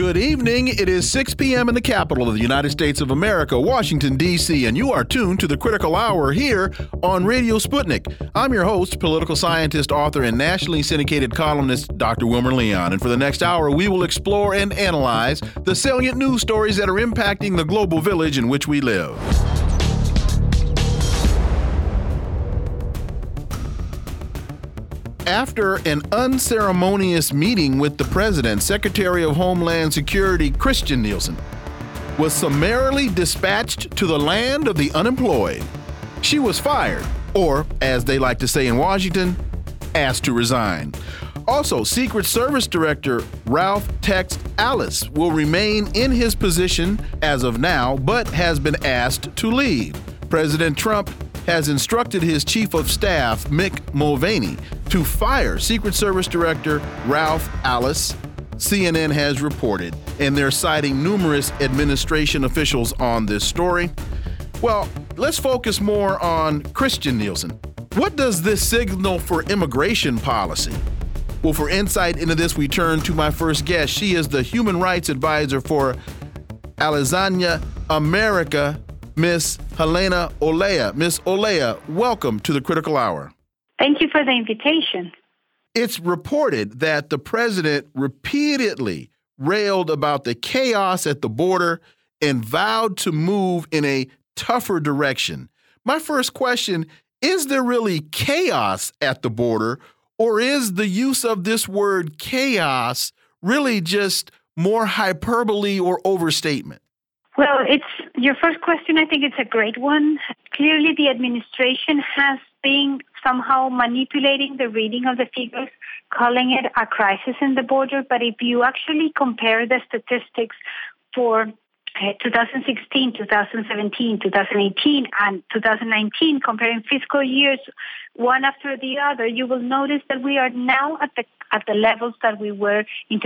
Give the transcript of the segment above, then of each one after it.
Good evening. It is 6 p.m. in the capital of the United States of America, Washington, D.C., and you are tuned to the Critical Hour here on Radio Sputnik. I'm your host, political scientist, author, and nationally syndicated columnist, Dr. Wilmer Leon. And for the next hour, we will explore and analyze the salient news stories that are impacting the global village in which we live. After an unceremonious meeting with the president, Secretary of Homeland Security Kirstjen Nielsen was summarily dispatched to the land of the unemployed. She was fired, or, as they like to say in Washington, asked to resign. Also, Secret Service Director Ralph Tex Alles will remain in his position as of now, but has been asked to leave. President Trump has instructed his chief of staff, Mick Mulvaney, to fire Secret Service Director Ralph Alles, CNN has reported, and they're citing numerous administration officials on this story. Well, let's focus more on Kirstjen Nielsen. What does this signal for immigration policy? Well, for insight into this, we turn to my first guest. She is the human rights advisor for Allianz America, Miss Helena Olea. Miss Olea, welcome to the Critical Hour. Thank you for the invitation. It's reported that the president repeatedly railed about the chaos at the border and vowed to move in a tougher direction. My first question, is there really chaos at the border, or is the use of this word chaos really just more hyperbole or overstatement? Well, it's your first question. I think it's a great one. Clearly, the administration has been somehow manipulating the reading of the figures, calling it a crisis in the border. But if you actually compare the statistics for 2016, 2017, 2018, and 2019, comparing fiscal years one after the other, you will notice that we are now at the levels that we were in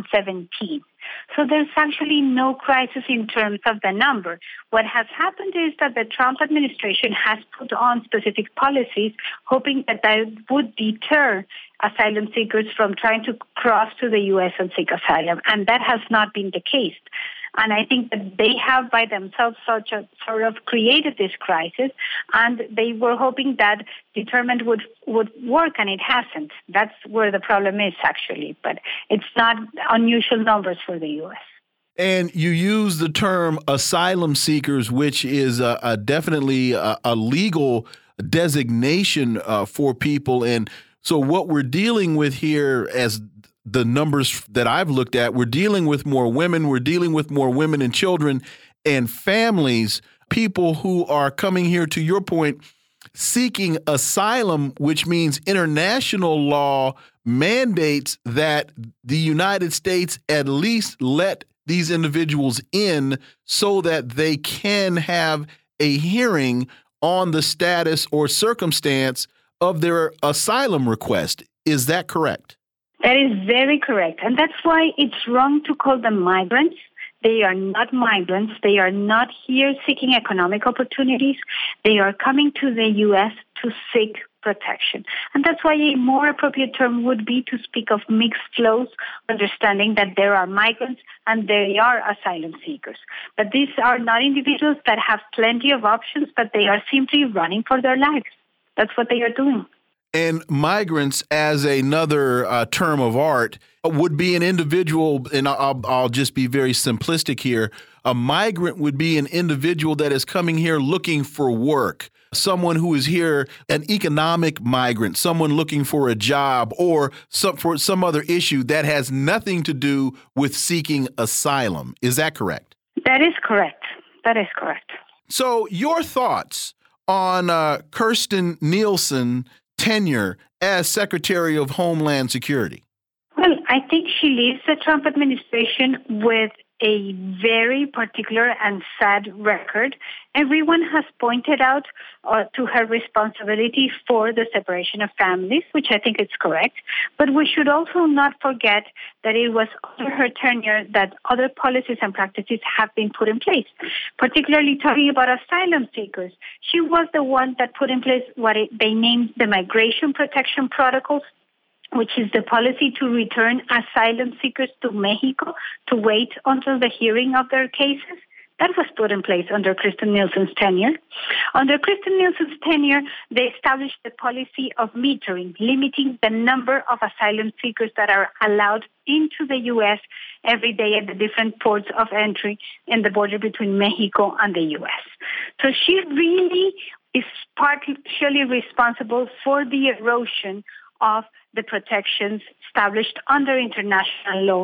2017. So there's actually no crisis in terms of the number. What has happened is that the Trump administration has put on specific policies, hoping that would deter asylum seekers from trying to cross to the U.S. and seek asylum. And that has not been the case. And I think that they have by themselves sort of created this crisis, and they were hoping that deterrent would work, and it hasn't. That's where the problem is, actually. But it's not unusual numbers for the U.S. And you use the term asylum seekers, which is definitely a legal designation for people. And so what we're dealing with here, as the numbers that I've looked at, we're dealing with more women. We're dealing with more women and children and families, people who are coming here, to your point, seeking asylum, which means international law mandates that the United States at least let these individuals in so that they can have a hearing on the status or circumstance of their asylum request. Is that correct? That is very correct. And that's why it's wrong to call them migrants. They are not migrants. They are not here seeking economic opportunities. They are coming to the U.S. to seek protection. And that's why a more appropriate term would be to speak of mixed flows, understanding that there are migrants and there are asylum seekers. But these are not individuals that have plenty of options, but they are simply running for their lives. That's what they are doing. And migrants, as another term of art, would be an individual, and I'll just be very simplistic here. A migrant would be an individual that is coming here looking for work, someone who is here, an economic migrant, someone looking for a job or for some other issue that has nothing to do with seeking asylum. Is that correct? That is correct. That is correct. So your thoughts on Kirstjen Nielsen tenure as Secretary of Homeland Security? Well, I think she leaves the Trump administration with a very particular and sad record. Everyone has pointed out to her responsibility for the separation of families, which I think is correct. But we should also not forget that it was under her tenure that other policies and practices have been put in place, particularly talking about asylum seekers. She was the one that put in place what they named the Migration Protection Protocols, which is the policy to return asylum seekers to Mexico to wait until the hearing of their cases. That was put in place under Kirstjen Nielsen's tenure. Under Kirstjen Nielsen's tenure, they established the policy of metering, limiting the number of asylum seekers that are allowed into the U.S. every day at the different ports of entry in the border between Mexico and the U.S. So she really is partially responsible for the erosion of the protections established under international law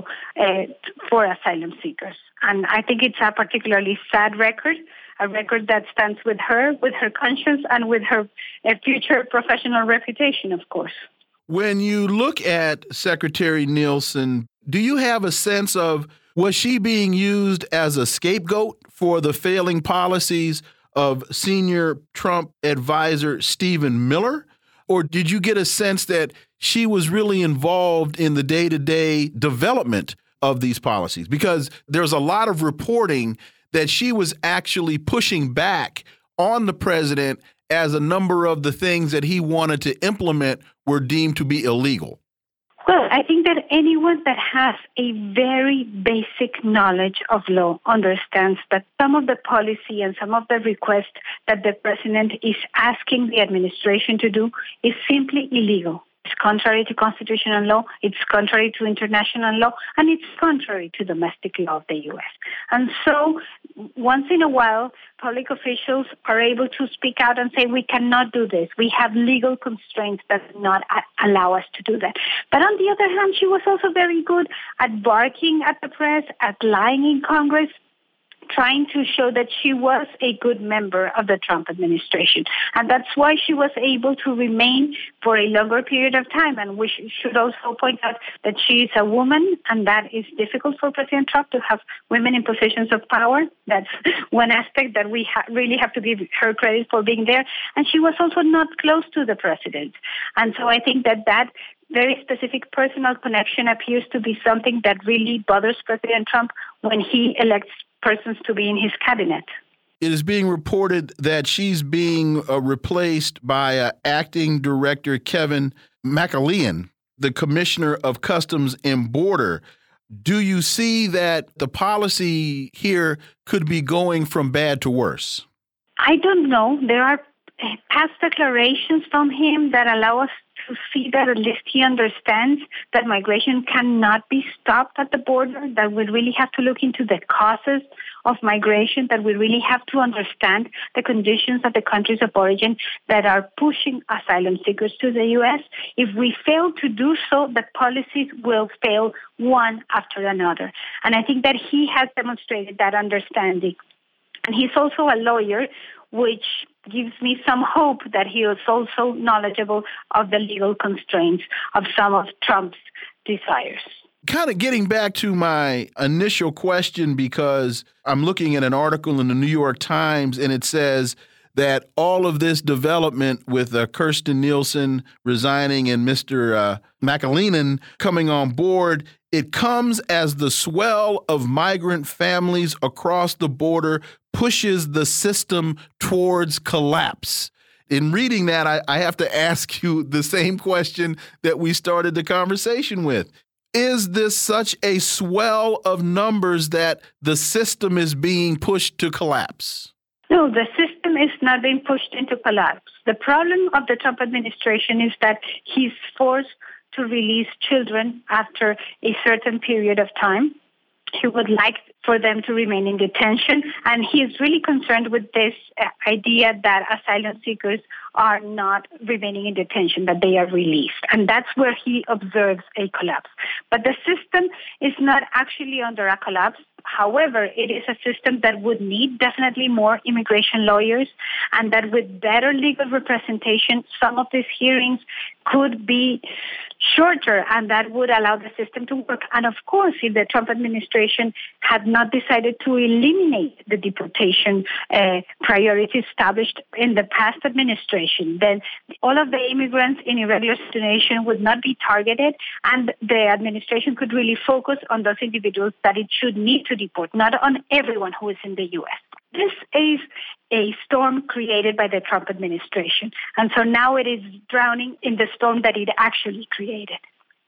for asylum seekers. And I think it's a particularly sad record, a record that stands with her conscience, and with her future professional reputation, of course. When you look at Secretary Nielsen, do you have a sense of, was she being used as a scapegoat for the failing policies of senior Trump advisor Stephen Miller? Or did you get a sense that she was really involved in the day-to-day development of these policies? Because there's a lot of reporting that she was actually pushing back on the president as a number of the things that he wanted to implement were deemed to be illegal. Well, I think that anyone that has a very basic knowledge of law understands that some of the policy and some of the requests that the president is asking the administration to do is simply illegal. It's contrary to constitutional law, it's contrary to international law, and it's contrary to domestic law of the U.S. And so, once in a while, public officials are able to speak out and say, we cannot do this. We have legal constraints that do not allow us to do that. But on the other hand, she was also very good at barking at the press, at lying in Congress, trying to show that she was a good member of the Trump administration. And that's why she was able to remain for a longer period of time. And we should also point out that she is a woman, and that is difficult for President Trump to have women in positions of power. That's one aspect that we really have to give her credit for being there. And she was also not close to the president. And so I think that very specific personal connection appears to be something that really bothers President Trump when he elects persons to be in his cabinet. It is being reported that she's being replaced by acting director Kevin McAlean, the commissioner of Customs and Border. Do you see that the policy here could be going from bad to worse? I don't know. There are past declarations from him that allow us to see that at least he understands that migration cannot be stopped at the border, that we really have to look into the causes of migration, that we really have to understand the conditions of the countries of origin that are pushing asylum seekers to the U.S. If we fail to do so, the policies will fail one after another. And I think that he has demonstrated that understanding. And he's also a lawyer, which gives me some hope that he is also knowledgeable of the legal constraints of some of Trump's desires. Kind of getting back to my initial question, because I'm looking at an article in the New York Times, and it says that all of this development with Kirstjen Nielsen resigning and Mr. McAlean coming on board, it comes as the swell of migrant families across the border pushes the system towards collapse. In reading that, I have to ask you the same question that we started the conversation with. Is this such a swell of numbers that the system is being pushed to collapse? No, the system is not being pushed into collapse. The problem of the Trump administration is that he's forced to release children after a certain period of time. He would like for them to remain in detention, and he is really concerned with this idea that asylum seekers are not remaining in detention, that they are released. And that's where he observes a collapse. But the system is not actually under a collapse. However, it is a system that would need definitely more immigration lawyers, and that with better legal representation, some of these hearings could be shorter, and that would allow the system to work. And of course, if the Trump administration had not decided to eliminate the deportation priority established in the past administration, then all of the immigrants in irregular situation would not be targeted, and the administration could really focus on those individuals that it should need to deport, not on everyone who is in the U.S. This is a storm created by the Trump administration. And so now it is drowning in the storm that it actually created.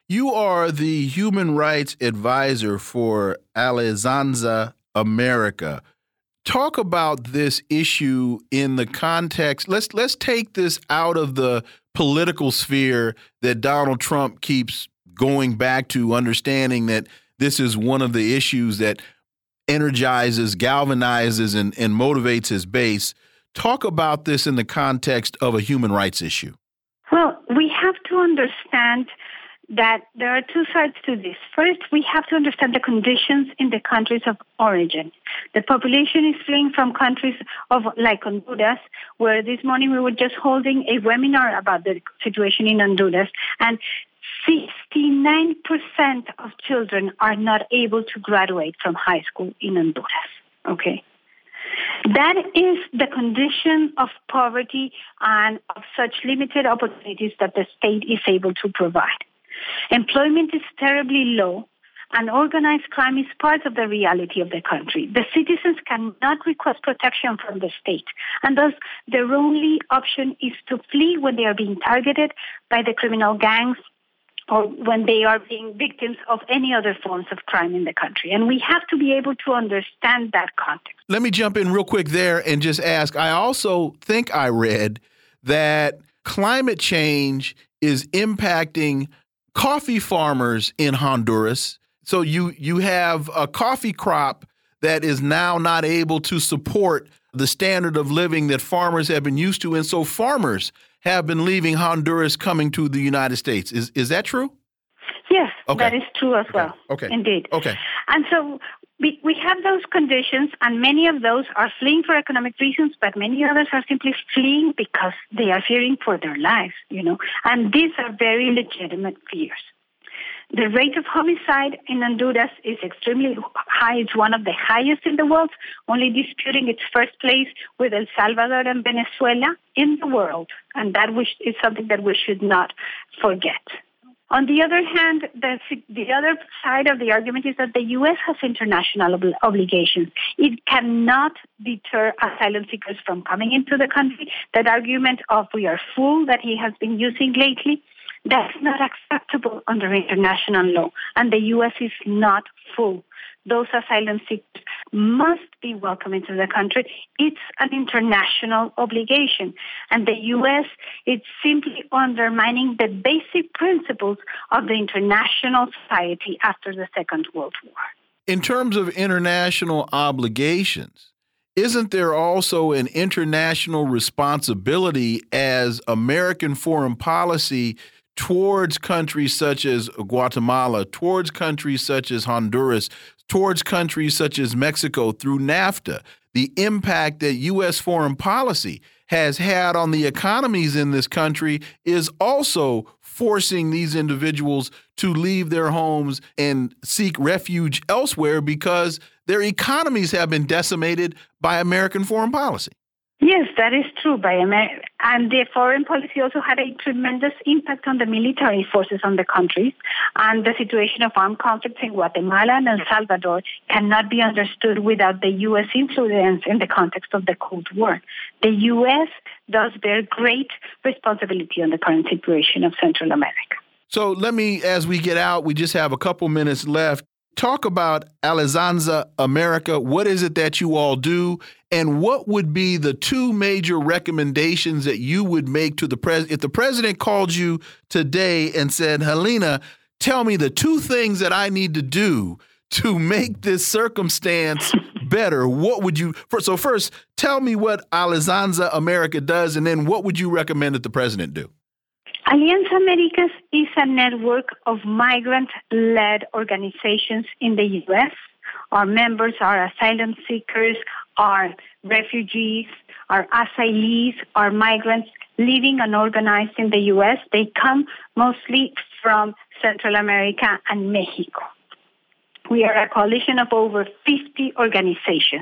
You are the human rights advisor for Alianza America. Talk about this issue in the context. Let's take this out of the political sphere that Donald Trump keeps going back to, understanding that this is one of the issues that energizes, galvanizes, and motivates his base. Talk about this in the context of a human rights issue. Well, we have to understand that there are two sides to this. First, we have to understand the conditions in the countries of origin. The population is fleeing from countries like Honduras, where this morning we were just holding a webinar about the situation in Honduras, and 69% of children are not able to graduate from high school in Honduras. Okay. That is the condition of poverty and of such limited opportunities that the state is able to provide. Employment is terribly low, and organized crime is part of the reality of the country. The citizens cannot request protection from the state, and thus their only option is to flee when they are being targeted by the criminal gangs or when they are being victims of any other forms of crime in the country. And we have to be able to understand that context. Let me jump in real quick there and just ask, I also think I read that climate change is impacting coffee farmers in Honduras. So you have a coffee crop that is now not able to support the standard of living that farmers have been used to. And so farmers have been leaving Honduras, coming to the United States. Is that true? Yes, okay. That is true as well. Okay. Indeed. Okay. And so we have those conditions, and many of those are fleeing for economic reasons, but many others are simply fleeing because they are fearing for their lives, and these are very legitimate fears. The rate of homicide in Honduras is extremely high. It's one of the highest in the world, only disputing its first place with El Salvador and Venezuela in the world, and that is something that we should not forget. On the other hand, the other side of the argument is that the U.S. has international obligations. It cannot deter asylum seekers from coming into the country. That argument of we are full that he has been using lately, that's not acceptable under international law, and the U.S. is not full. Those asylum seekers must be welcome into the country. It's an international obligation, and the U.S. is simply undermining the basic principles of the international society after the Second World War. In terms of international obligations, isn't there also an international responsibility as American foreign policy towards countries such as Guatemala, towards countries such as Honduras, towards countries such as Mexico through NAFTA? The impact that U.S. foreign policy has had on the economies in this country is also forcing these individuals to leave their homes and seek refuge elsewhere because their economies have been decimated by American foreign policy. Yes, that is true. And the foreign policy also had a tremendous impact on the military forces on the countries. And the situation of armed conflicts in Guatemala and El Salvador cannot be understood without the U.S. influence in the context of the Cold War. The U.S. does bear great responsibility on the current situation of Central America. So let me, as we get out, we just have a couple minutes left. Talk about Alianza America. What is it that you all do? And what would be the two major recommendations that you would make to the president? If the president called you today and said, Helena, tell me the two things that I need to do to make this circumstance better, what would you, so first, tell me what Alianza America does, and then what would you recommend that the president do? Alianza Americas is a network of migrant-led organizations in the U.S. Our members are asylum seekers, are refugees, are asylees, are migrants living unorganized in the U.S. They come mostly from Central America and Mexico. We are a coalition of over 50 organizations.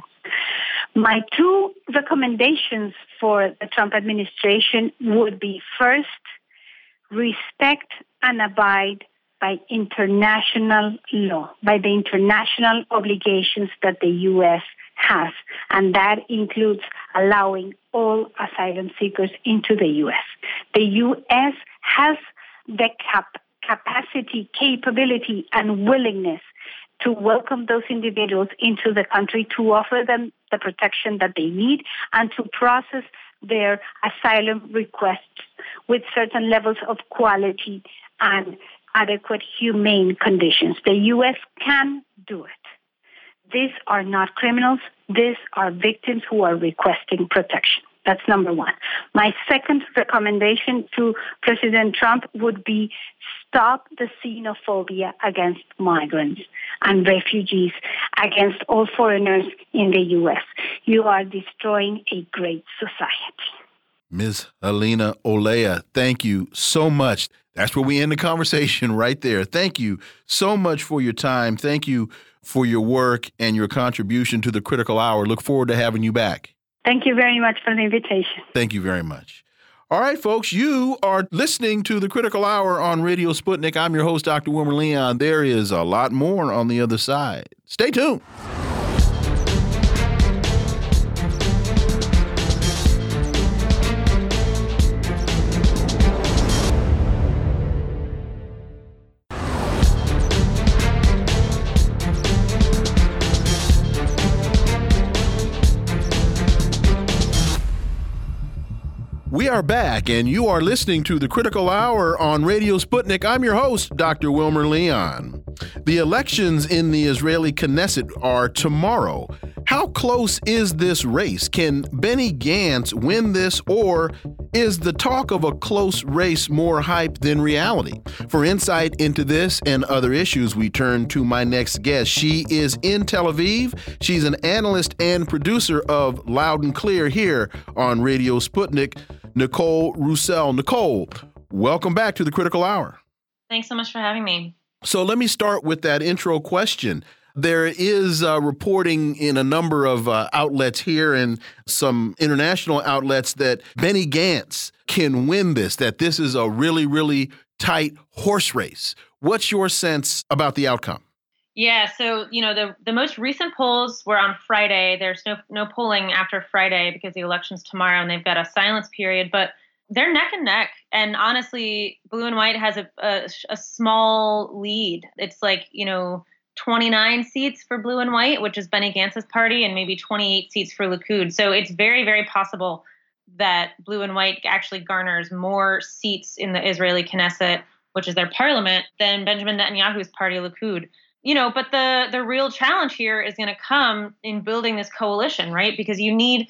My two recommendations for the Trump administration would be, first, respect and abide by international law, by the international obligations that the U.S. has. And that includes allowing all asylum seekers into the U.S. The U.S. has the capacity, capability, and willingness to welcome those individuals into the country, to offer them the protection that they need, and to process their asylum requests with certain levels of quality and adequate humane conditions. The U.S. can do it. These are not criminals. These are victims who are requesting protection. That's number one. My second recommendation to President Trump would be stop the xenophobia against migrants and refugees, against all foreigners in the U.S. You are destroying a great society. Ms. Helena Olea, thank you so much. That's where we end the conversation right there. Thank you so much for your time. Thank you for your work and your contribution to the Critical Hour. Look forward to having you back. Thank you very much for the invitation. Thank you very much. All right, folks, you are listening to the Critical Hour on Radio Sputnik. I'm your host, Dr. Wilmer Leon. There is a lot more on the other side. Stay tuned. We are back, and you are listening to the Critical Hour on Radio Sputnik. I'm your host, Dr. Wilmer Leon. The elections in the Israeli Knesset are tomorrow. How close is this race? Can Benny Gantz win this, or is the talk of a close race more hype than reality? For insight into this and other issues, we turn to my next guest. She is in Tel Aviv. She's an analyst and producer of Loud and Clear here on Radio Sputnik, Nicole Roussel. Nicole, welcome back to the Critical Hour. Thanks so much for having me. So let me start with that intro question. There is reporting in a number of outlets here and some international outlets that Benny Gantz can win this, that this is a really, really tight horse race. What's your sense about the outcome? Yeah, so, the most recent polls were on Friday. There's no polling after Friday because the election's tomorrow and they've got a silence period, but they're neck and neck. And honestly, Blue and White has a small lead. It's 29 seats for Blue and White, which is Benny Gantz's party, and maybe 28 seats for Likud. So it's very, very possible that Blue and White actually garners more seats in the Israeli Knesset, which is their parliament, than Benjamin Netanyahu's party, Likud. But the real challenge here is going to come in building this coalition, right? Because you need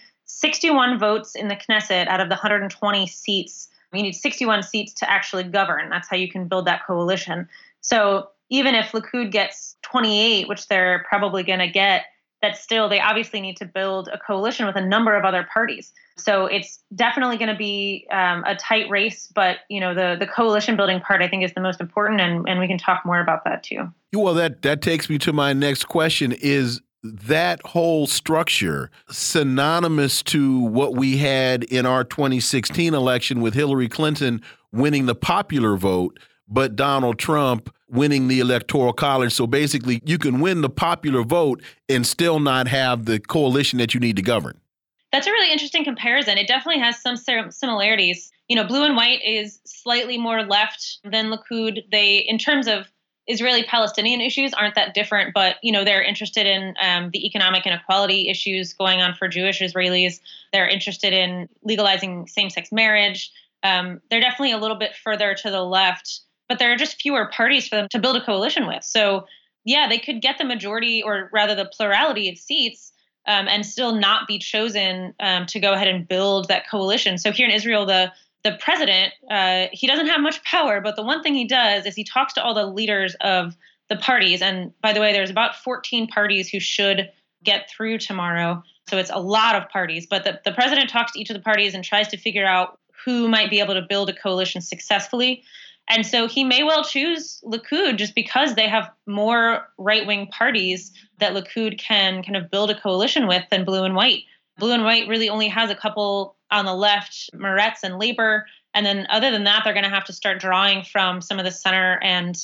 61 votes in the Knesset out of the 120 seats. You need 61 seats to actually govern. That's how you can build that coalition. So even if Likud gets 28, which they're probably going to get, that still, they obviously need to build a coalition with a number of other parties. So it's definitely going to be a tight race, but the coalition building part, I think, is the most important, and we can talk more about that too. Well, that takes me to my next question. Is that whole structure synonymous to what we had in our 2016 election with Hillary Clinton winning the popular vote, but Donald Trump winning the Electoral College? So basically, you can win the popular vote and still not have the coalition that you need to govern. That's a really interesting comparison. It definitely has some similarities. Blue and White is slightly more left than Likud. They, in terms of Israeli-Palestinian issues, aren't that different, but they're interested in the economic inequality issues going on for Jewish Israelis. They're interested in legalizing same-sex marriage. They're definitely a little bit further to the left, but there are just fewer parties for them to build a coalition with. So, yeah, they could get the majority, or rather the plurality of seats, and still not be chosen to go ahead and build that coalition. So here in Israel, the president, he doesn't have much power, but the one thing he does is he talks to all the leaders of the parties. And by the way, there's about 14 parties who should get through tomorrow. So it's a lot of parties. But the president talks to each of the parties and tries to figure out who might be able to build a coalition successfully. And so he may well choose Likud just because they have more right-wing parties that Likud can kind of build a coalition with than Blue and White. Blue and White really only has a couple on the left, Meretz and Labor. And then other than that, they're going to have to start drawing from some of the center and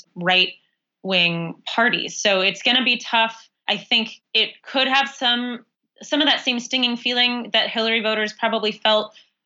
right-wing parties. So it's going to be tough. I think it could have some of that same stinging feeling that Hillary voters probably felt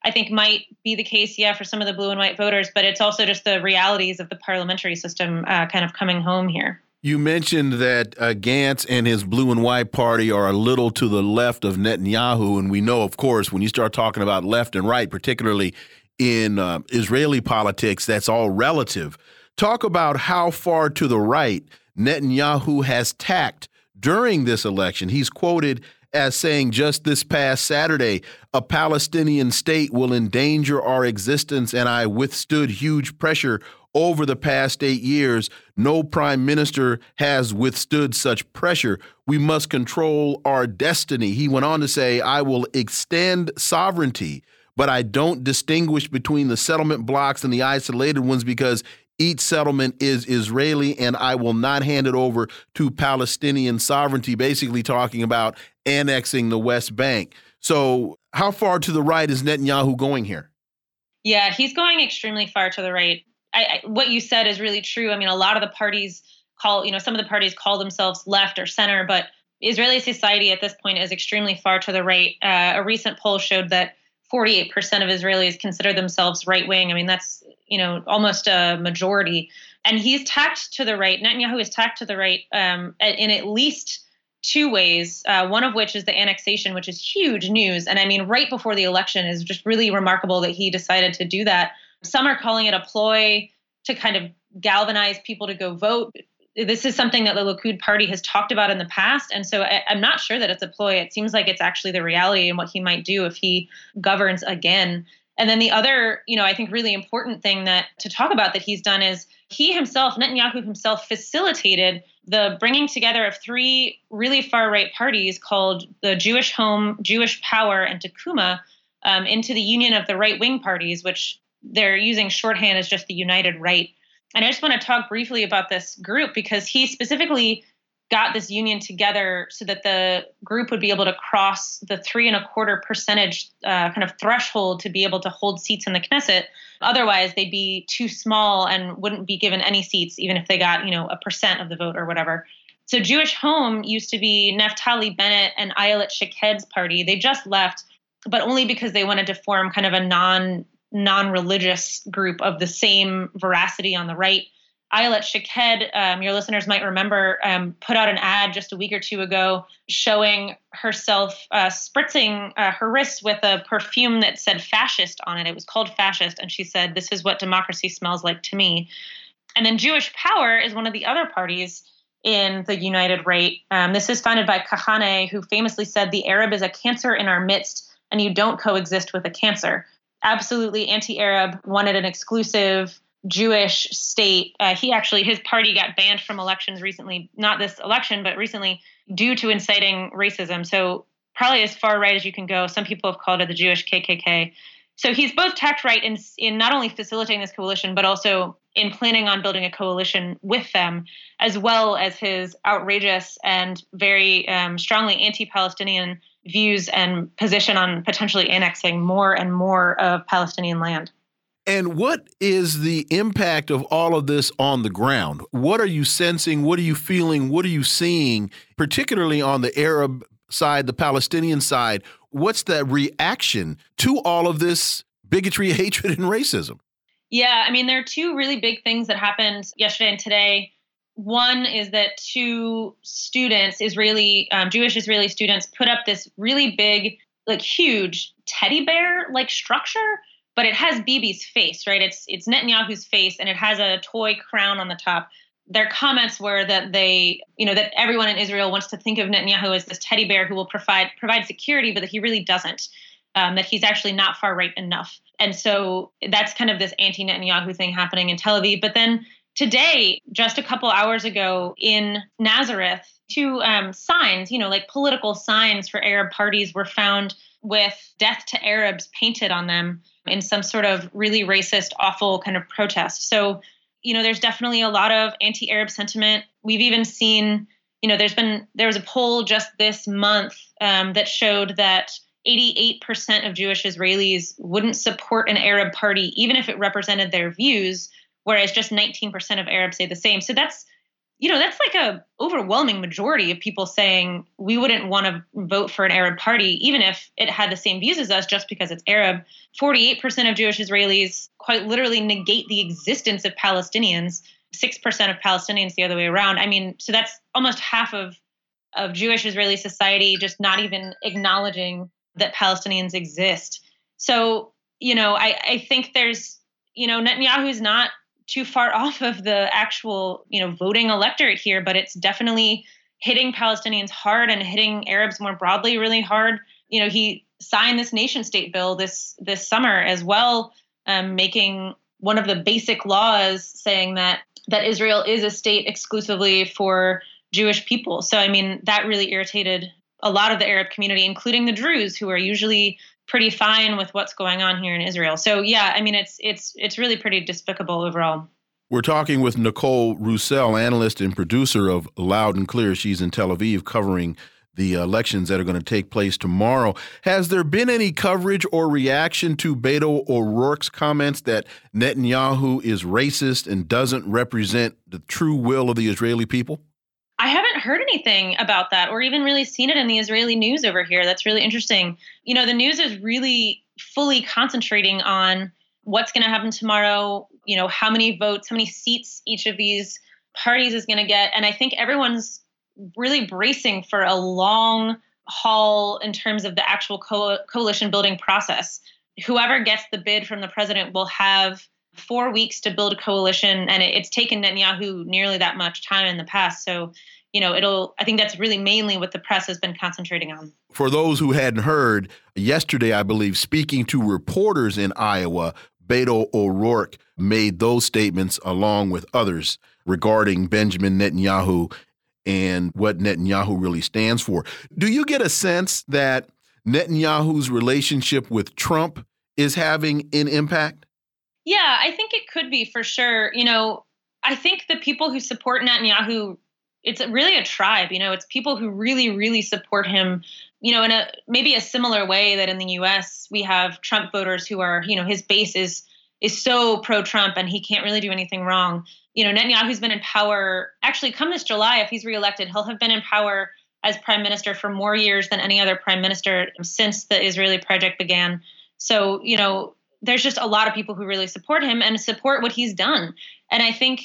I think might be the case, yeah, for some of the blue and white voters, but it's also just the realities of the parliamentary system kind of coming home here. You mentioned that Gantz and his blue and white party are a little to the left of Netanyahu. And we know, of course, when you start talking about left and right, particularly in Israeli politics, that's all relative. Talk about how far to the right Netanyahu has tacked during this election. He's quoted as saying just this past Saturday, a Palestinian state will endanger our existence, and I withstood huge pressure over the past 8 years. No prime minister has withstood such pressure. We must control our destiny. He went on to say, I will extend sovereignty, but I don't distinguish between the settlement blocks and the isolated ones because each settlement is Israeli, and I will not hand it over to Palestinian sovereignty, basically talking about annexing the West Bank. So how far to the right is Netanyahu going here? Yeah, he's going extremely far to the right. What you said is really true. I mean, a lot of the parties some of the parties call themselves left or center, but Israeli society at this point is extremely far to the right. A recent poll showed that 48% of Israelis consider themselves right-wing. I mean, that's, almost a majority. And he's tacked to the right. Netanyahu is tacked to the right in at least two ways, one of which is the annexation, which is huge news. And I mean, right before the election is just really remarkable that he decided to do that. Some are calling it a ploy to kind of galvanize people to go vote. This is something that the Likud party has talked about in the past. And so I'm not sure that it's a ploy. It seems like it's actually the reality and what he might do if he governs again. And then the other, I think really important thing to talk about that he's done is Netanyahu himself facilitated the bringing together of three really far right parties called the Jewish Home, Jewish Power, and Takuma into the union of the right wing parties, which they're using shorthand as just the United Right. And I just want to talk briefly about this group because he specifically got this union together so that the group would be able to cross the 3.25% kind of threshold to be able to hold seats in the Knesset. Otherwise, they'd be too small and wouldn't be given any seats, even if they got, 1% of the vote or whatever. So Jewish Home used to be Naftali Bennett and Ayelet Shaked's party. They just left, but only because they wanted to form kind of a non-religious group of the same veracity on the right. Ayelet Shaked, your listeners might remember, put out an ad just a week or two ago showing herself spritzing her wrist with a perfume that said fascist on it. It was called Fascist. And she said, this is what democracy smells like to me. And then Jewish Power is one of the other parties in the United Right. This is founded by Kahane, who famously said, the Arab is a cancer in our midst, and you don't coexist with a cancer. Absolutely anti-Arab, wanted an exclusive Jewish state. His party got banned from elections recently, not this election, but recently due to inciting racism. So probably as far right as you can go. Some people have called it the Jewish KKK. So he's both tacked right in not only facilitating this coalition, but also in planning on building a coalition with them, as well as his outrageous and very strongly anti-Palestinian views and position on potentially annexing more and more of Palestinian land. And what is the impact of all of this on the ground? What are you sensing? What are you feeling? What are you seeing, particularly on the Arab side, the Palestinian side? What's the reaction to all of this bigotry, hatred, and racism? Yeah, I mean, there are two really big things that happened yesterday and today. One is that two students, Jewish Israeli students, put up this really big, huge teddy bear-like structure, but it has Bibi's face, right? It's Netanyahu's face, and it has a toy crown on the top. Their comments were that that everyone in Israel wants to think of Netanyahu as this teddy bear who will provide security, but that he really doesn't, that he's actually not far right enough. And so that's kind of this anti-Netanyahu thing happening in Tel Aviv. But then today, just a couple hours ago in Nazareth, two signs, political signs for Arab parties were found with "Death to Arabs" painted on them in some sort of really racist, awful kind of protest. So, there's definitely a lot of anti-Arab sentiment. We've even seen, there was a poll just this month that showed that 88% of Jewish Israelis wouldn't support an Arab party, even if it represented their views, whereas just 19% of Arabs say the same. So that's that's like a overwhelming majority of people saying we wouldn't want to vote for an Arab party, even if it had the same views as us, just because it's Arab. 48% of Jewish Israelis quite literally negate the existence of Palestinians. 6% of Palestinians the other way around. I mean, so that's almost half of Jewish Israeli society just not even acknowledging that Palestinians exist. So, I think there's, Netanyahu's not too far off of the actual, voting electorate here, but it's definitely hitting Palestinians hard and hitting Arabs more broadly really hard. He signed this nation state bill this summer as well, making one of the basic laws saying that Israel is a state exclusively for Jewish people. So, I mean, that really irritated a lot of the Arab community, including the Druze, who are usually pretty fine with what's going on here in Israel. So, yeah, I mean, it's really pretty despicable overall. We're talking with Nicole Roussel, analyst and producer of Loud and Clear. She's in Tel Aviv covering the elections that are going to take place tomorrow. Has there been any coverage or reaction to Beto O'Rourke's comments that Netanyahu is racist and doesn't represent the true will of the Israeli people? I haven't heard anything about that or even really seen it in the Israeli news over here. That's really interesting. The news is really fully concentrating on what's going to happen tomorrow, how many votes, how many seats each of these parties is going to get. And I think everyone's really bracing for a long haul in terms of the actual coalition building process. Whoever gets the bid from the president will have 4 weeks to build a coalition, and it's taken Netanyahu nearly that much time in the past. So, I think that's really mainly what the press has been concentrating on. For those who hadn't heard, yesterday, I believe, speaking to reporters in Iowa, Beto O'Rourke made those statements along with others regarding Benjamin Netanyahu and what Netanyahu really stands for. Do you get a sense that Netanyahu's relationship with Trump is having an impact? Yeah, I think it could be for sure. I think the people who support Netanyahu, it's really a tribe. It's people who really, really support him, in maybe a similar way that in the U.S. we have Trump voters who are, his base is so pro-Trump and he can't really do anything wrong. Netanyahu's been in power, actually come this July, if he's reelected, he'll have been in power as prime minister for more years than any other prime minister since the Israeli project began. So, there's just a lot of people who really support him and support what he's done. And I think,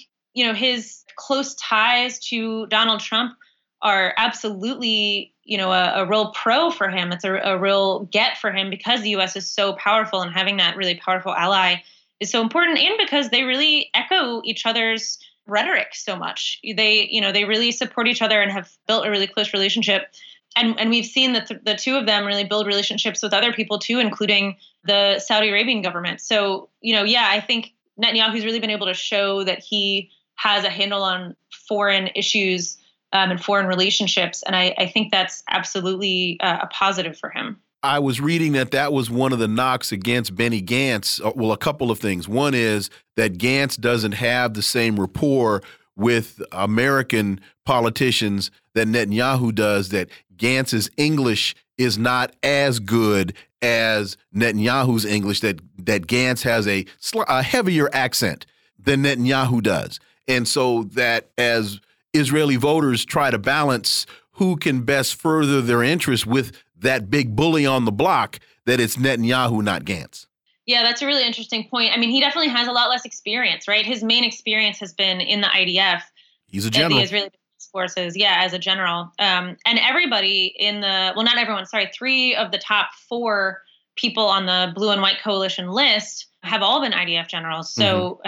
his close ties to Donald Trump are absolutely, a real pro for him. It's a real get for him because the U.S. is so powerful and having that really powerful ally is so important, and because they really echo each other's rhetoric so much. They really support each other and have built a really close relationship. And we've seen that the two of them really build relationships with other people too, including the Saudi Arabian government. So, I think Netanyahu's really been able to show that he has a handle on foreign issues and foreign relationships. And I think that's absolutely a positive for him. I was reading that was one of the knocks against Benny Gantz. Well, a couple of things. One is that Gantz doesn't have the same rapport with American politicians that Netanyahu does, that Gantz's English is not as good as Netanyahu's English, that Gantz has a heavier accent than Netanyahu does. And so that as Israeli voters try to balance who can best further their interests with that big bully on the block, that it's Netanyahu, not Gantz. Yeah, that's a really interesting point. I mean, he definitely has a lot less experience, right? His main experience has been in the IDF. He's a general. The Israeli Defense Forces, as a general. And everybody in not everyone, sorry, 3 of the top 4 people on the Blue and White Coalition list have all been IDF generals. So,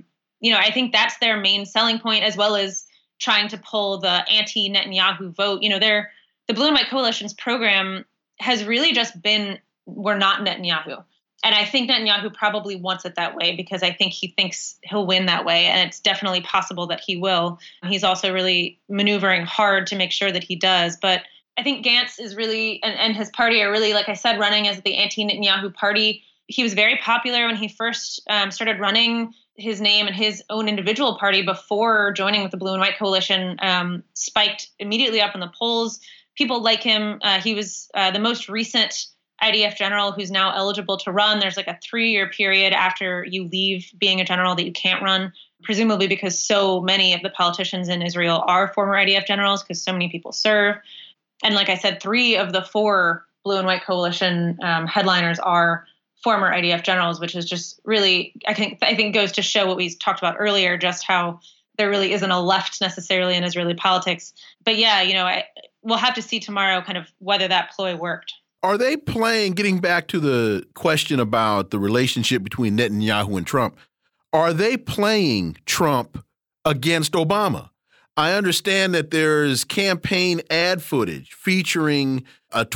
I think that's their main selling point, as well as trying to pull the anti-Netanyahu vote. The Blue and White Coalition's program has really just been, we're not Netanyahu. And I think Netanyahu probably wants it that way because I think he thinks he'll win that way. And it's definitely possible that he will. He's also really maneuvering hard to make sure that he does. But I think Gantz is really, and his party are really, like I said, running as the anti-Netanyahu party. He was very popular when he first started running his name and his own individual party before joining with the Blue and White Coalition, spiked immediately up in the polls. People like him. He was the most recent IDF general who's now eligible to run. There's like a 3-year period after you leave being a general that you can't run, presumably because so many of the politicians in Israel are former IDF generals because so many people serve. And like I said, 3 of the 4 Blue and White Coalition headliners are former IDF generals, which is just really, I think goes to show what we talked about earlier, just how there really isn't a left necessarily in Israeli politics. But yeah, we'll have to see tomorrow kind of whether that ploy worked. Are they playing, getting back to the question about the relationship between Netanyahu and Trump, are they playing Trump against Obama? I understand that there's campaign ad footage featuring a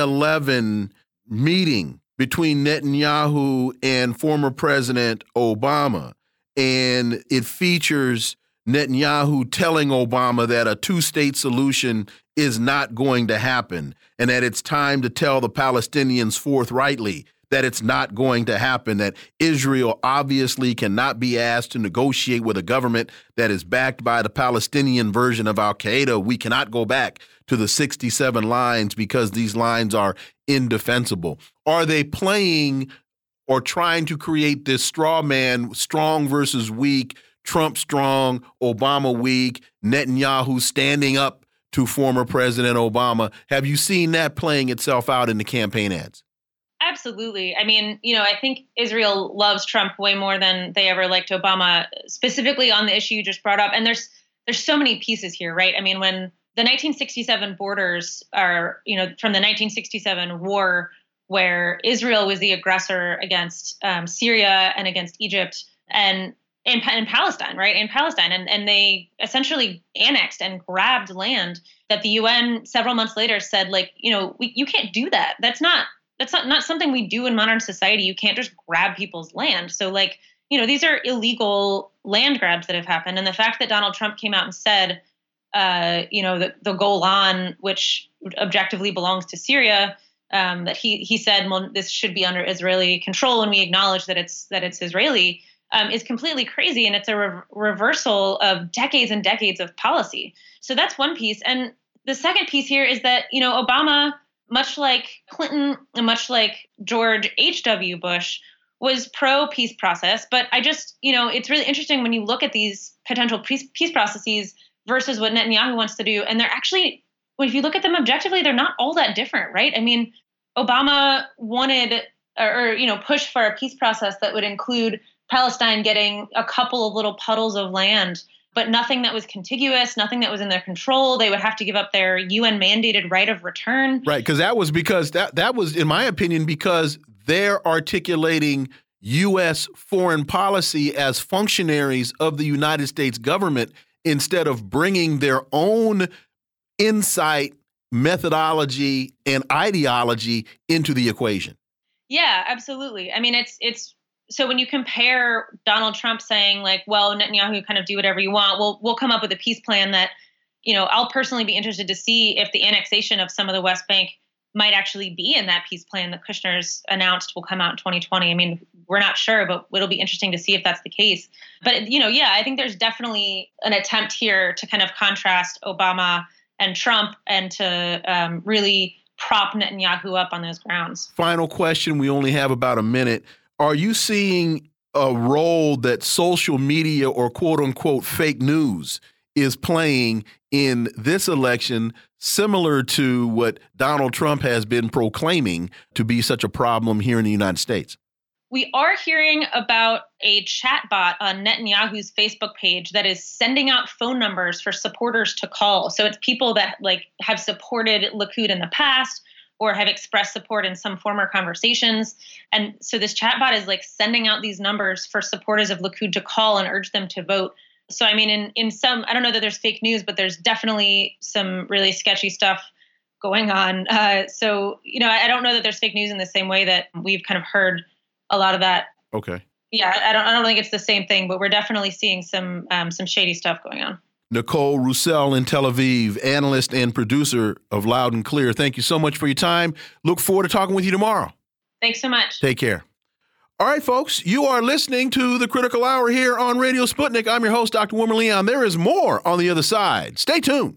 2011 meeting between Netanyahu and former President Obama. And it features Netanyahu telling Obama that a 2-state solution is not going to happen and that it's time to tell the Palestinians forthrightly that it's not going to happen, that Israel obviously cannot be asked to negotiate with a government that is backed by the Palestinian version of al-Qaeda. We cannot go back to the 67 lines because these lines are indefensible. Are they playing or trying to create this straw man, strong versus weak, Trump strong, Obama weak, Netanyahu standing up to former President Obama? Have you seen that playing itself out in the campaign ads? Absolutely. I mean, I think Israel loves Trump way more than they ever liked Obama, specifically on the issue you just brought up. And there's so many pieces here, right? I mean, when the 1967 borders are, from the 1967 war, where Israel was the aggressor against Syria and against Egypt and in Palestine, right? In Palestine. And they essentially annexed and grabbed land that the UN several months later said, you can't do that. That's not something we do in modern society. You can't just grab people's land. So these are illegal land grabs that have happened. And the fact that Donald Trump came out and said, the Golan, which objectively belongs to Syria, that he said, well, this should be under Israeli control, and we acknowledge that it's Israeli, is completely crazy, and it's a reversal of decades and decades of policy. So that's one piece. And the second piece here is that Obama, much like Clinton and much like George H.W. Bush, was pro-peace process. But it's really interesting when you look at these potential peace processes versus what Netanyahu wants to do. And they're actually, if you look at them objectively, they're not all that different, right? I mean, Obama wanted or pushed for a peace process that would include Palestine getting a couple of little puddles of land, but nothing that was contiguous, nothing that was in their control. They would have to give up their UN mandated right of return. Right, because that was, in my opinion, because they're articulating U.S. foreign policy as functionaries of the United States government instead of bringing their own insight, methodology, and ideology into the equation. Yeah, absolutely. I mean, it's so when you compare Donald Trump saying Netanyahu, kind of do whatever you want, we'll come up with a peace plan that, I'll personally be interested to see if the annexation of some of the West Bank might actually be in that peace plan that Kushner's announced will come out in 2020. I mean, we're not sure, but it'll be interesting to see if that's the case. But, I think there's definitely an attempt here to kind of contrast Obama and Trump and to really prop Netanyahu up on those grounds. Final question. We only have about a minute. Are you seeing a role that social media or quote unquote fake news is playing in this election, similar to what Donald Trump has been proclaiming to be such a problem here in the United States? We are hearing about a chatbot on Netanyahu's Facebook page that is sending out phone numbers for supporters to call. So it's people that have supported Likud in the past or have expressed support in some former conversations. And so this chatbot is sending out these numbers for supporters of Likud to call and urge them to vote. So, I mean, in some, I don't know that there's fake news, but there's definitely some really sketchy stuff going on. So, I don't know that there's fake news in the same way that we've kind of heard a lot of that. Okay. Yeah, I don't think it's the same thing, but we're definitely seeing some shady stuff going on. Nicole Roussel in Tel Aviv, analyst and producer of Loud and Clear. Thank you so much for your time. Look forward to talking with you tomorrow. Thanks so much. Take care. All right, folks, you are listening to The Critical Hour here on Radio Sputnik. I'm your host, Dr. Wilmer Leon. There is more on the other side. Stay tuned.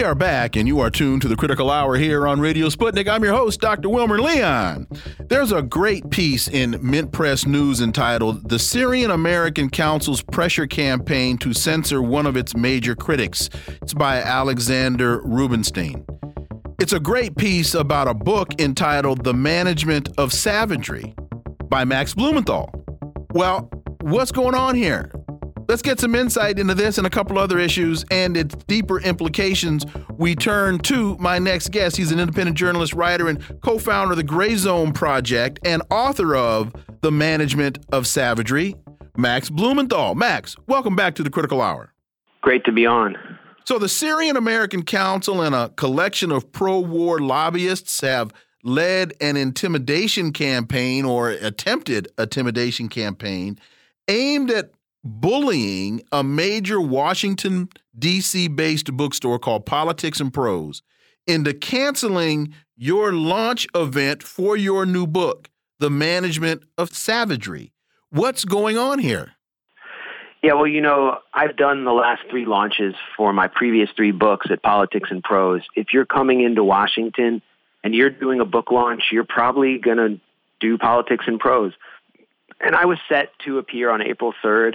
We are back, and you are tuned to the Critical Hour here on Radio Sputnik. I'm your host, Dr. Wilmer Leon. There's a great piece in Mint Press News entitled "The Syrian American Council's Pressure Campaign to Censor One of Its Major Critics." It's by Alexander Rubinstein. It's a great piece about a book entitled "The Management of Savagery" by Max Blumenthal. Well, what's going on here? Let's get some insight into this and a couple other issues and its deeper implications. We turn to my next guest. He's an independent journalist, writer, and co-founder of the Gray Zone Project and author of The Management of Savagery, Max Blumenthal. Max, welcome back to the Critical Hour. Great to be on. So the Syrian American Council and a collection of pro-war lobbyists have led an intimidation campaign, or attempted intimidation campaign, aimed at bullying a major Washington, D.C.-based bookstore called Politics and Prose into canceling your launch event for your new book, The Management of Savagery. What's going on here? Yeah, well, I've done the last 3 launches for my previous 3 books at Politics and Prose. If you're coming into Washington and you're doing a book launch, you're probably going to do Politics and Prose. And I was set to appear on April 3rd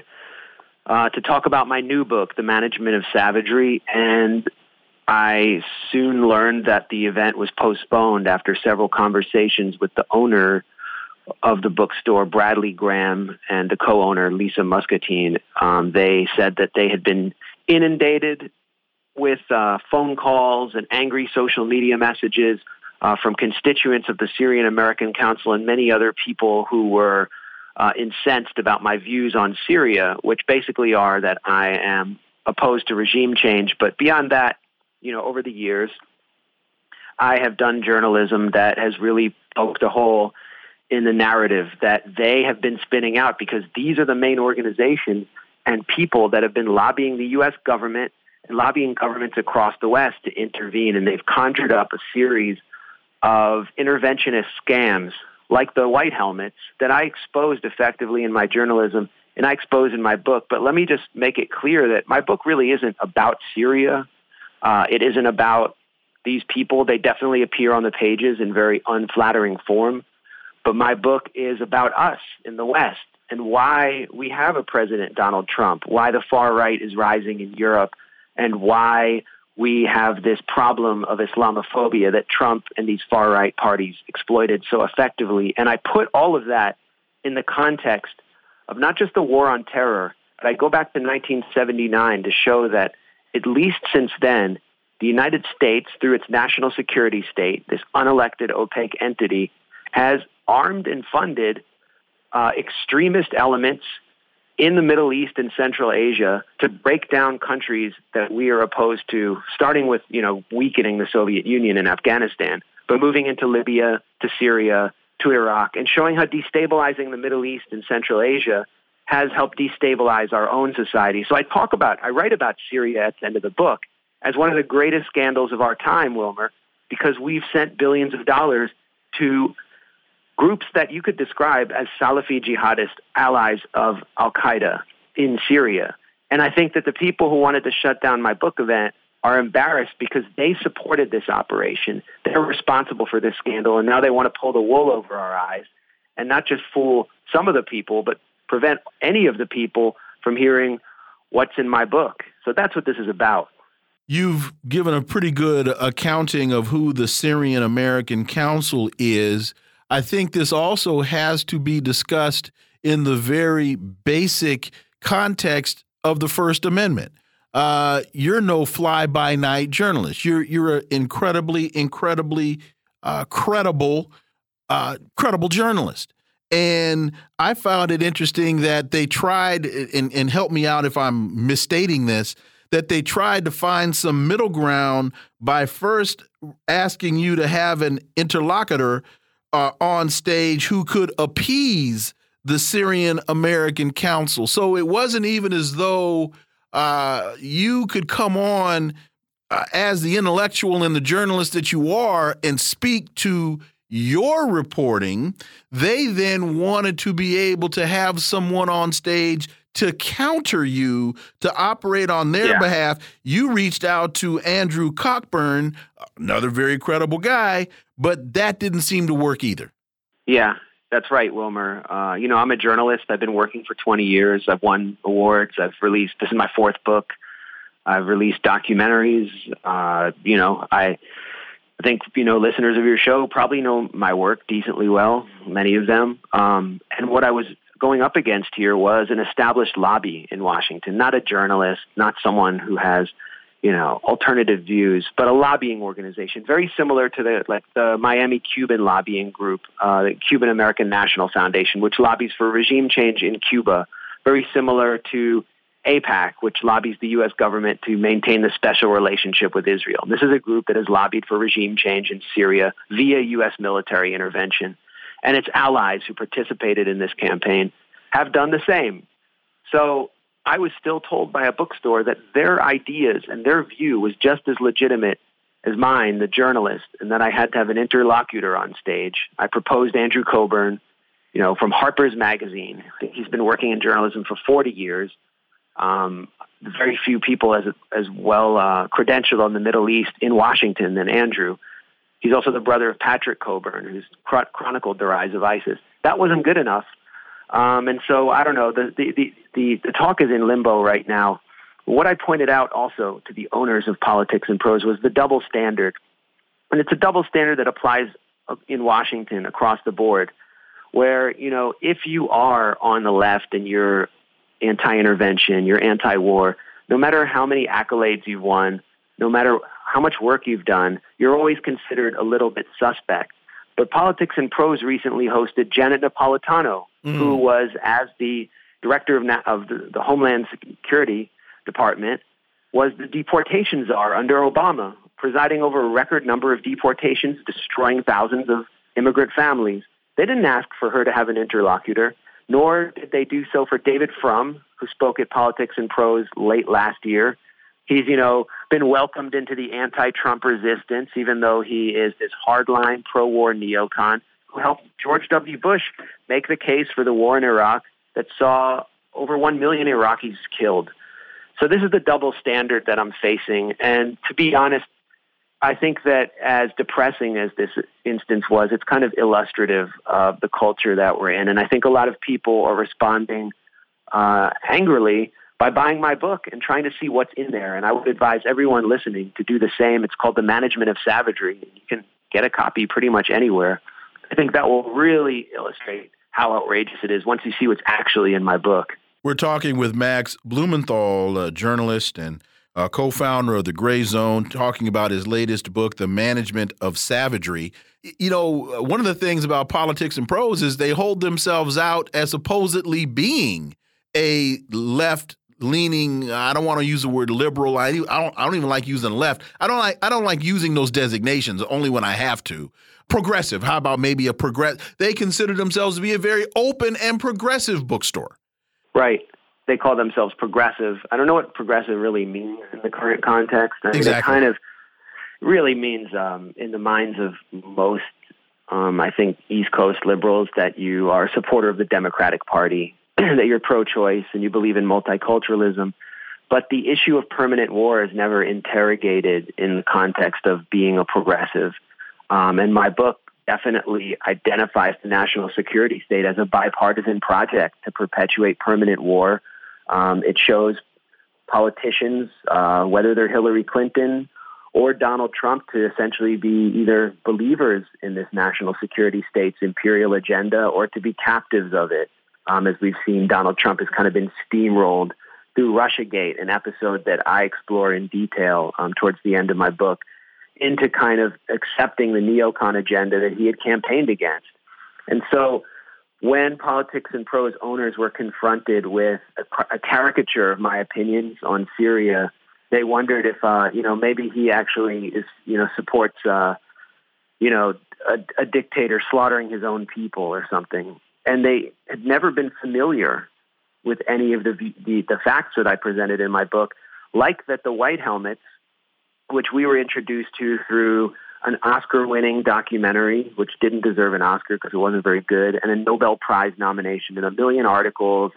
to talk about my new book, The Management of Savagery, and I soon learned that the event was postponed after several conversations with the owner of the bookstore, Bradley Graham, and the co-owner, Lisa Muscatine. They said that they had been inundated with phone calls and angry social media messages from constituents of the Syrian American Council and many other people who were incensed about my views on Syria, which basically are that I am opposed to regime change. But beyond that, over the years, I have done journalism that has really poked a hole in the narrative that they have been spinning out, because these are the main organizations and people that have been lobbying the U.S. government and lobbying governments across the West to intervene. And they've conjured up a series of interventionist scams like the white helmets that I exposed effectively in my journalism and I expose in my book. But let me just make it clear that my book really isn't about Syria. It isn't about these people. They definitely appear on the pages in very unflattering form. But my book is about us in the West and why we have a President Donald Trump, why the far right is rising in Europe, and why we have this problem of Islamophobia that Trump and these far-right parties exploited so effectively. And I put all of that in the context of not just the war on terror, but I go back to 1979 to show that at least since then, the United States, through its national security state, this unelected, opaque entity, has armed and funded extremist elements in the Middle East and Central Asia to break down countries that we are opposed to, starting with, weakening the Soviet Union and Afghanistan, but moving into Libya, to Syria, to Iraq, and showing how destabilizing the Middle East and Central Asia has helped destabilize our own society. So I write about Syria at the end of the book as one of the greatest scandals of our time, Wilmer, because we've sent billions of dollars to groups that you could describe as Salafi jihadist allies of al-Qaeda in Syria. And I think that the people who wanted to shut down my book event are embarrassed because they supported this operation. They're responsible for this scandal, and now they want to pull the wool over our eyes and not just fool some of the people, but prevent any of the people from hearing what's in my book. So that's what this is about. You've given a pretty good accounting of who the Syrian American Council is. I think this also has to be discussed in the very basic context of the First Amendment. You're no fly-by-night journalist. You're an incredibly credible journalist. And I found it interesting that they tried, and help me out if I'm misstating this, that they tried to find some middle ground by first asking you to have an interlocutor on stage who could appease the Syrian American Council. So it wasn't even as though you could come on as the intellectual and the journalist that you are and speak to your reporting. They then wanted to be able to have someone on stage to counter you, to operate on their behalf, you reached out to Andrew Cockburn, another very credible guy, but that didn't seem to work either. Yeah, that's right, Wilmer. I'm a journalist. I've been working for 20 years. I've won awards. This is my fourth book. I've released documentaries. I think, listeners of your show probably know my work decently well, many of them. And what I was going up against here was an established lobby in Washington, not a journalist, not someone who has, alternative views, but a lobbying organization, very similar to the Miami Cuban lobbying group, the Cuban American National Foundation, which lobbies for regime change in Cuba, very similar to AIPAC, which lobbies the U.S. government to maintain the special relationship with Israel. This is a group that has lobbied for regime change in Syria via U.S. military intervention. And its allies who participated in this campaign have done the same. So I was still told by a bookstore that their ideas and their view was just as legitimate as mine, the journalist, and that I had to have an interlocutor on stage. I proposed Andrew Cockburn, from Harper's Magazine. He's been working in journalism for 40 years. Very few people as well credentialed on the Middle East in Washington than Andrew. He's also the brother of Patrick Cockburn, who's chronicled the rise of ISIS. That wasn't good enough. And so I don't know, the talk is in limbo right now. What I pointed out also to the owners of Politics and Prose was the double standard. And it's a double standard that applies in Washington across the board, where, if you are on the left and you're anti-intervention, you're anti-war, no matter how many accolades you've won, no matter how much work you've done, you're always considered a little bit suspect. But Politics and Prose recently hosted Janet Napolitano, who was, as the director of the Homeland Security Department, was the deportation czar under Obama, presiding over a record number of deportations, destroying thousands of immigrant families. They didn't ask for her to have an interlocutor, nor did they do so for David Frum, who spoke at Politics and Prose late last year. He's, been welcomed into the anti-Trump resistance, even though he is this hardline pro-war neocon who helped George W. Bush make the case for the war in Iraq that saw over 1 million Iraqis killed. So this is the double standard that I'm facing. And to be honest, I think that as depressing as this instance was, it's kind of illustrative of the culture that we're in. And I think a lot of people are responding angrily by buying my book and trying to see what's in there. And I would advise everyone listening to do the same. It's called The Management of Savagery. You can get a copy pretty much anywhere. I think that will really illustrate how outrageous it is once you see what's actually in my book. We're talking with Max Blumenthal, a journalist and co-founder of The Gray Zone, talking about his latest book, The Management of Savagery. One of the things about Politics and Prose is they hold themselves out as supposedly being a left-leaning. I don't want to use the word liberal. I don't even like using left. I don't like using those designations only when I have to. Progressive. How about maybe a They consider themselves to be a very open and progressive bookstore. Right. They call themselves progressive. I don't know what progressive really means in the current context. I mean, exactly. It kind of really means, in the minds of most, I think, East Coast liberals, that you are a supporter of the Democratic Party, that you're pro-choice and you believe in multiculturalism. But the issue of permanent war is never interrogated in the context of being a progressive. And my book definitely identifies the national security state as a bipartisan project to perpetuate permanent war. It shows politicians, whether they're Hillary Clinton or Donald Trump, to essentially be either believers in this national security state's imperial agenda or to be captives of it. As we've seen, Donald Trump has kind of been steamrolled through Russiagate, an episode that I explore in detail towards the end of my book, into kind of accepting the neocon agenda that he had campaigned against. And so when Politics and Prose owners were confronted with a caricature of my opinions on Syria, they wondered if, maybe he actually is, supports, a dictator slaughtering his own people or something. And they had never been familiar with any of the facts that I presented in my book, like that the White Helmets, which we were introduced to through an Oscar-winning documentary, which didn't deserve an Oscar because it wasn't very good, and a Nobel Prize nomination and 1 million articles and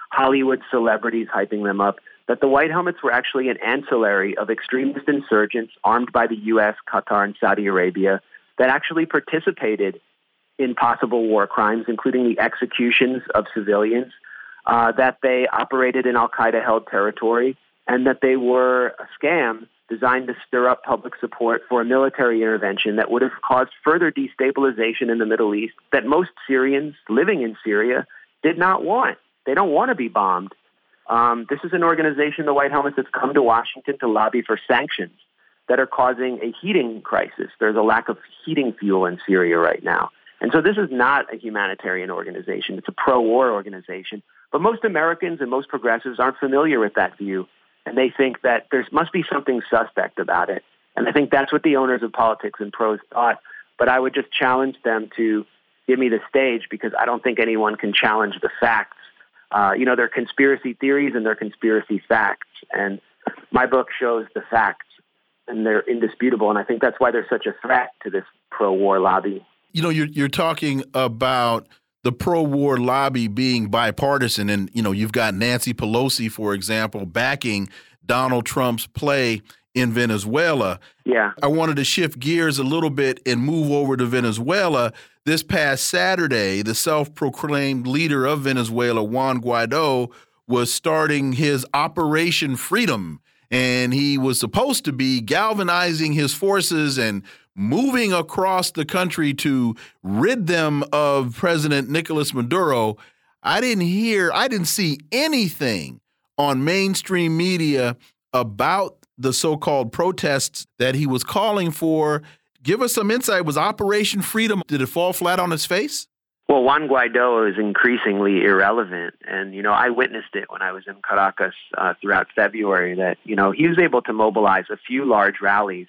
Hollywood celebrities hyping them up, that the White Helmets were actually an ancillary of extremist insurgents armed by the U.S., Qatar, and Saudi Arabia that actually participated in possible war crimes, including the executions of civilians, that they operated in al-Qaeda-held territory, and that they were a scam designed to stir up public support for a military intervention that would have caused further destabilization in the Middle East that most Syrians living in Syria did not want. They don't want to be bombed. This is an organization, the White Helmets, that's come to Washington to lobby for sanctions that are causing a heating crisis. There's a lack of heating fuel in Syria right now. And so this is not a humanitarian organization. It's a pro-war organization. But most Americans and most progressives aren't familiar with that view, and they think that there must be something suspect about it. And I think that's what the owners of Politics and Prose thought. But I would just challenge them to give me the stage, because I don't think anyone can challenge the facts. There are conspiracy theories and there are conspiracy facts. And my book shows the facts, and they're indisputable. And I think that's why they're such a threat to this pro-war lobby. You're talking about the pro-war lobby being bipartisan, and you've got Nancy Pelosi, for example, backing Donald Trump's play in Venezuela. Yeah. I wanted to shift gears a little bit and move over to Venezuela. This past Saturday, the self-proclaimed leader of Venezuela, Juan Guaido, was starting his Operation Freedom, and he was supposed to be galvanizing his forces and moving across the country to rid them of President Nicolas Maduro. I didn't see anything on mainstream media about the so-called protests that he was calling for. Give us some insight. Was Operation Freedom, did it fall flat on its face? Well, Juan Guaido is increasingly irrelevant. And, I witnessed it when I was in Caracas throughout February, that, he was able to mobilize a few large rallies,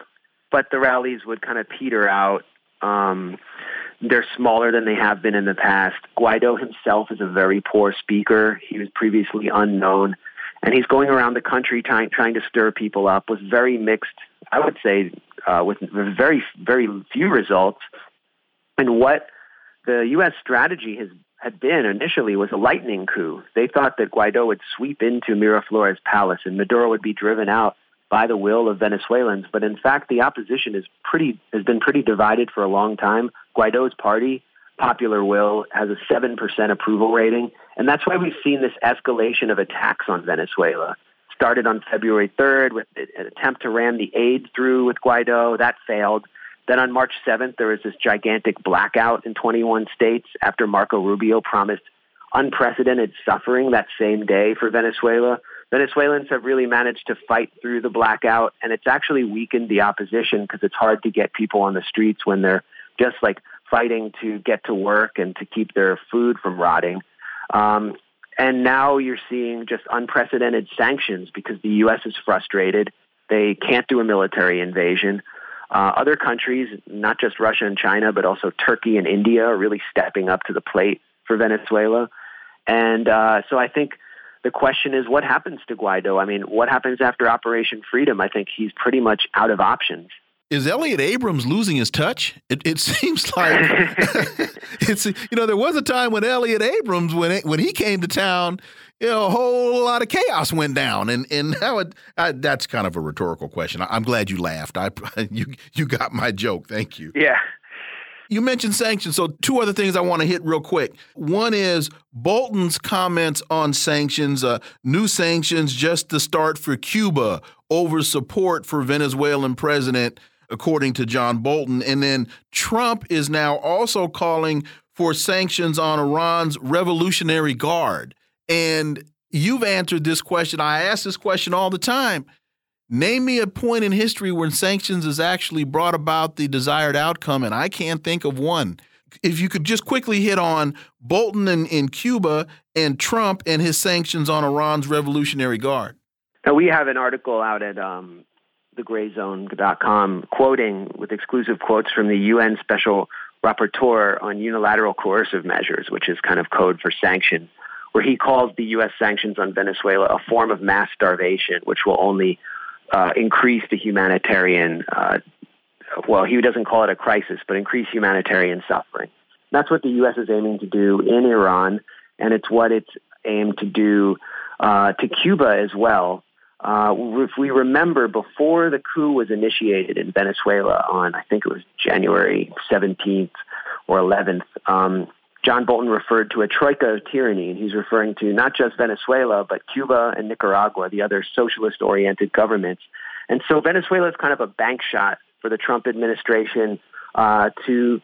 but the rallies would kind of peter out. They're smaller than they have been in the past. Guaido himself is a very poor speaker. He was previously unknown, and he's going around the country trying to stir people up with very mixed, I would say, with very, very few results. And what the U.S. strategy had been initially was a lightning coup. They thought that Guaido would sweep into Miraflores Palace and Maduro would be driven out by the will of Venezuelans. But in fact, the opposition has been pretty divided for a long time. Guaido's party, Popular Will, has a 7% approval rating. And that's why we've seen this escalation of attacks on Venezuela. Started on February 3rd with an attempt to ram the aid through with Guaido. That failed. Then on March 7th, there was this gigantic blackout in 21 states after Marco Rubio promised unprecedented suffering that same day for Venezuela. Venezuelans have really managed to fight through the blackout, and it's actually weakened the opposition because it's hard to get people on the streets when they're just fighting to get to work and to keep their food from rotting. And now you're seeing just unprecedented sanctions because the U.S. is frustrated. They can't do a military invasion. Other countries, not just Russia and China, but also Turkey and India, are really stepping up to the plate for Venezuela. And so I think the question is, what happens to Guaido? I mean, what happens after Operation Freedom? I think he's pretty much out of options. Is Elliott Abrams losing his touch? It seems like there was a time when Elliott Abrams, when he came to town, a whole lot of chaos went down, and now that's kind of a rhetorical question. I'm glad you laughed. You got my joke. Thank you. Yeah. You mentioned sanctions, so two other things I want to hit real quick. One is Bolton's comments on sanctions, new sanctions just to start for Cuba over support for Venezuelan president, according to John Bolton. And then Trump is now also calling for sanctions on Iran's Revolutionary Guard. And you've answered this question. I ask this question all the time. Name me a point in history when sanctions has actually brought about the desired outcome, and I can't think of one. If you could just quickly hit on Bolton in Cuba and Trump and his sanctions on Iran's Revolutionary Guard. Now, we have an article out at thegrayzone.com quoting with exclusive quotes from the UN Special Rapporteur on Unilateral Coercive Measures, which is kind of code for sanctions, where he calls the U.S. sanctions on Venezuela a form of mass starvation, which will only increase the humanitarian, he doesn't call it a crisis, but increase humanitarian suffering. That's what the U.S. is aiming to do in Iran, and it's what it's aim to do to Cuba as well. If we remember, before the coup was initiated in Venezuela on, I think it was January 17th or 11th, John Bolton referred to a troika of tyranny, and he's referring to not just Venezuela, but Cuba and Nicaragua, the other socialist-oriented governments. And so Venezuela is kind of a bank shot for the Trump administration to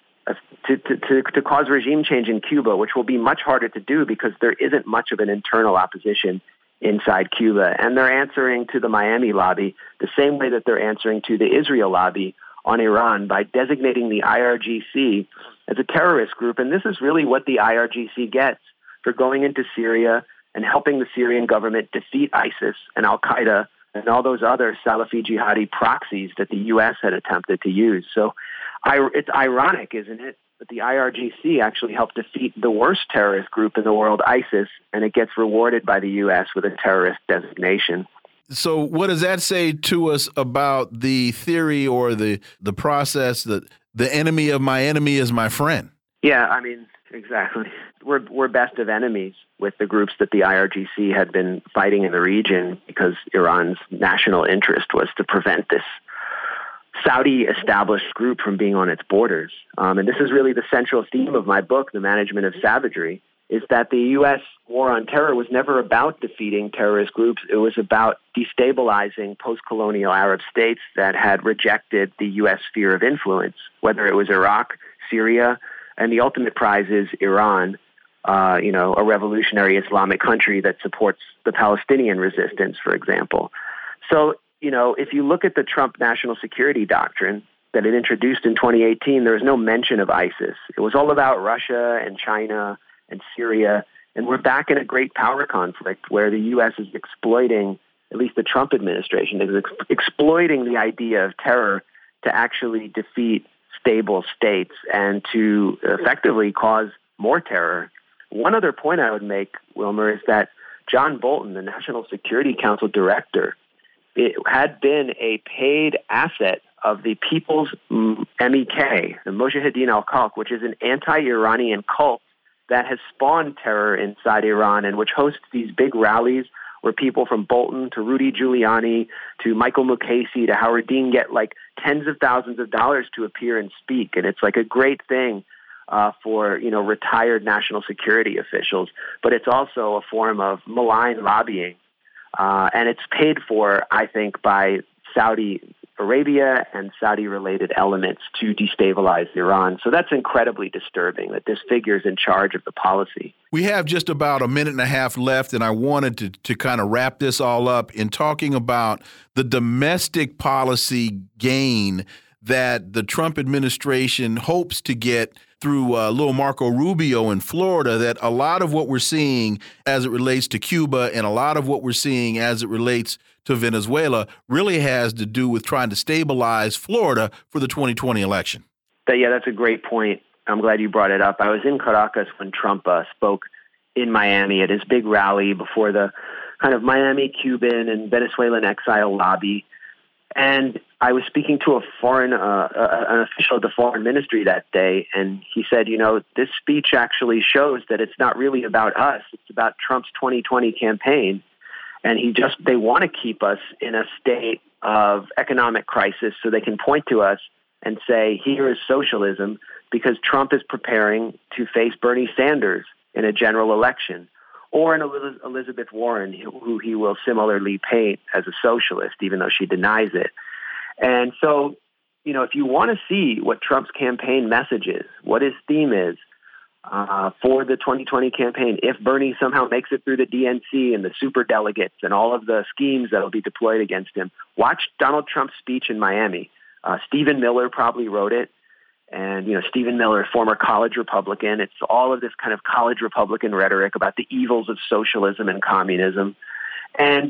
cause regime change in Cuba, which will be much harder to do because there isn't much of an internal opposition inside Cuba. And they're answering to the Miami lobby the same way that they're answering to the Israel lobby on Iran by designating the IRGC as a terrorist group. And this is really what the IRGC gets for going into Syria and helping the Syrian government defeat ISIS and Al-Qaeda and all those other Salafi jihadi proxies that the U.S. had attempted to use. So it's ironic, isn't it, that the IRGC actually helped defeat the worst terrorist group in the world, ISIS, and it gets rewarded by the U.S. with a terrorist designation. So what does that say to us about the theory or the process that the enemy of my enemy is my friend? Yeah, I mean, exactly. We're best of enemies with the groups that the IRGC had been fighting in the region because Iran's national interest was to prevent this Saudi-established group from being on its borders. And this is really the central theme of my book, The Management of Savagery, is that the U.S. war on terror was never about defeating terrorist groups. It was about destabilizing post-colonial Arab states that had rejected the U.S. sphere of influence, whether it was Iraq, Syria, and the ultimate prize is Iran, a revolutionary Islamic country that supports the Palestinian resistance, for example. So, if you look at the Trump national security doctrine that it introduced in 2018, there was no mention of ISIS. It was all about Russia and China and Syria. And we're back in a great power conflict where the U.S. is exploiting, at least the Trump administration, is exploiting the idea of terror to actually defeat stable states and to effectively cause more terror. One other point I would make, Wilmer, is that John Bolton, the National Security Council director, it had been a paid asset of the People's MEK, the Mojahedin al-Khalq, which is an anti-Iranian cult that has spawned terror inside Iran and which hosts these big rallies where people from Bolton to Rudy Giuliani to Michael Mukasey to Howard Dean get like tens of thousands of dollars to appear and speak. And it's like a great thing for, retired national security officials. But it's also a form of malign lobbying. And it's paid for, I think, by Saudi Arabia and Saudi-related elements to destabilize Iran. So that's incredibly disturbing that this figure is in charge of the policy. We have just about a minute and a half left, and I wanted to kind of wrap this all up in talking about the domestic policy gain that the Trump administration hopes to get through little Marco Rubio in Florida, that a lot of what we're seeing as it relates to Cuba and a lot of what we're seeing as it relates to Venezuela really has to do with trying to stabilize Florida for the 2020 election. Yeah, that's a great point. I'm glad you brought it up. I was in Caracas when Trump spoke in Miami at his big rally before the kind of Miami Cuban and Venezuelan exile lobby. And I was speaking to an official of the foreign ministry that day, and he said, this speech actually shows that it's not really about us. It's about Trump's 2020 campaign. And they want to keep us in a state of economic crisis so they can point to us and say, here is socialism, because Trump is preparing to face Bernie Sanders in a general election, or an Elizabeth Warren, who he will similarly paint as a socialist, even though she denies it. And so, if you want to see what Trump's campaign message is, what his theme is for the 2020 campaign, if Bernie somehow makes it through the DNC and the superdelegates and all of the schemes that will be deployed against him, watch Donald Trump's speech in Miami. Stephen Miller probably wrote it. And, Stephen Miller, former college Republican, it's all of this kind of college Republican rhetoric about the evils of socialism and communism. And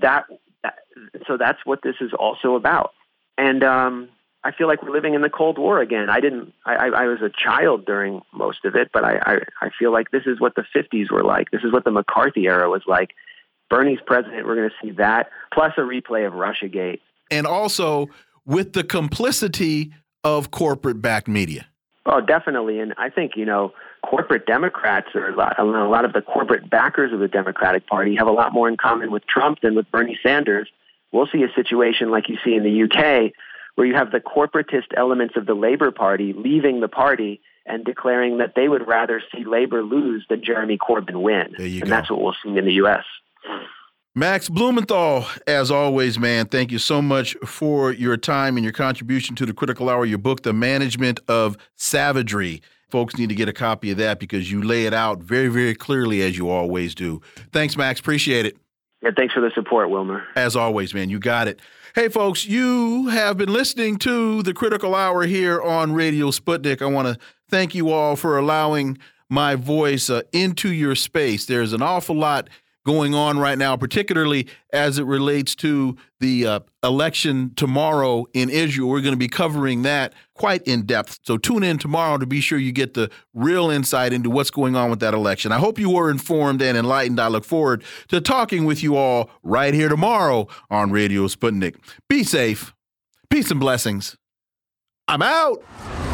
so that's what this is also about. And I feel like we're living in the Cold War again. I was a child during most of it, but I feel like this is what the 50s were like. This is what the McCarthy era was like. Bernie's president, we're going to see that, plus a replay of Russiagate. And also with the complicity of corporate-backed media. Oh, definitely. And I think, corporate Democrats or a lot of the corporate backers of the Democratic Party have a lot more in common with Trump than with Bernie Sanders. We'll see a situation like you see in the UK where you have the corporatist elements of the Labour Party leaving the party and declaring that they would rather see Labour lose than Jeremy Corbyn win. And that's what we'll see in the U.S. Max Blumenthal, as always, man, thank you so much for your time and your contribution to the Critical Hour, your book, The Management of Savagery. Folks need to get a copy of that because you lay it out very, very clearly, as you always do. Thanks, Max. Appreciate it. Yeah, thanks for the support, Wilmer. As always, man, you got it. Hey, folks, you have been listening to the Critical Hour here on Radio Sputnik. I want to thank you all for allowing my voice into your space. There's an awful lot going on right now, particularly as it relates to the election tomorrow in Israel. We're going to be covering that quite in depth. So tune in tomorrow to be sure you get the real insight into what's going on with that election. I hope you were informed and enlightened. I look forward to talking with you all right here tomorrow on Radio Sputnik. Be safe. Peace and blessings. I'm out.